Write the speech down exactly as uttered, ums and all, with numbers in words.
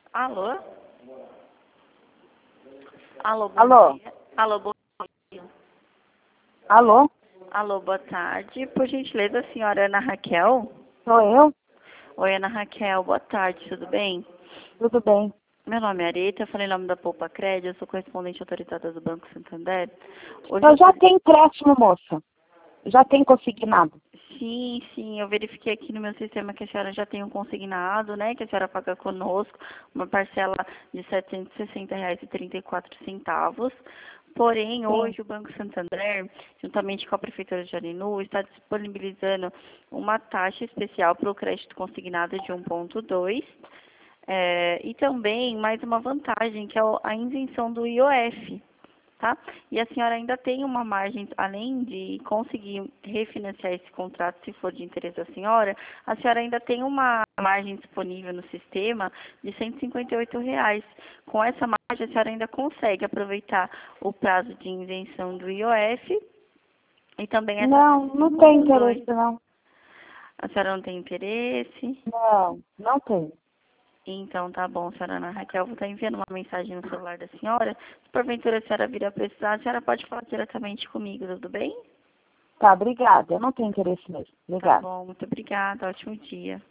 Alô? Alô, bom Alô? dia. Alô, bom dia. Alô? Alô, boa tarde. Por gentileza, a senhora Ana Raquel? Sou eu? Oi, Ana Raquel, boa tarde, tudo bem? Tudo bem. Meu nome é Areta, eu falei em nome da Poupa Crédito, eu sou correspondente autorizada do Banco Santander. Hoje Eu eu já tô- tenho empréstimo, moça. Já tenho consignado. Sim, sim, eu verifiquei aqui no meu sistema que a senhora já tem um consignado, né? Que a senhora paga conosco uma parcela de setecentos e sessenta reais e trinta e quatro centavos. Porém, Sim. hoje o Banco Santander, juntamente com a Prefeitura de Arinu, está disponibilizando uma taxa especial para o crédito consignado de um ponto dois. É, e também mais uma vantagem, que é o- a isenção do I O F, tá? E a senhora ainda tem uma margem, além de conseguir refinanciar esse contrato, se for de interesse da senhora, a senhora ainda tem uma margem disponível no sistema de cento e cinquenta e oito reais. Com essa margem, a senhora ainda consegue aproveitar o prazo de isenção do I O F e também essa Não, de não um tem ponto dois. interesse, não. A senhora não tem interesse? Não, não tem. Então, tá bom, senhora Ana Raquel, vou estar enviando uma mensagem no celular da senhora. Se porventura a senhora vir a precisar, a senhora pode falar diretamente comigo, tudo bem? Tá, obrigada. Eu não tenho interesse mesmo. Tá Obrigada. bom, muito obrigada, ótimo dia.